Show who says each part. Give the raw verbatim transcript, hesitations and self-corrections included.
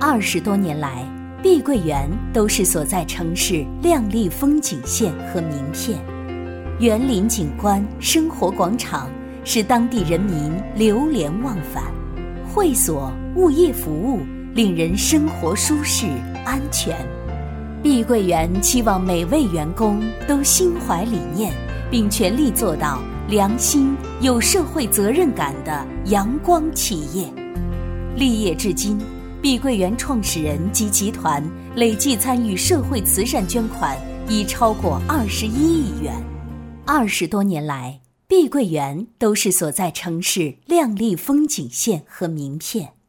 Speaker 1: 二十多年来，碧桂园都是所在城市亮丽风景线和名片。园林景观、生活广场使当地人民流连忘返，会所、物业服务令人生活舒适安全。碧桂园期望每位员工都心怀理念，并全力做到良心、有社会责任感的阳光企业。立业至今，碧桂园创始人及集团累计参与社会慈善捐款已超过二十一亿元。二十多年来，碧桂园都是所在城市亮丽风景线和名片。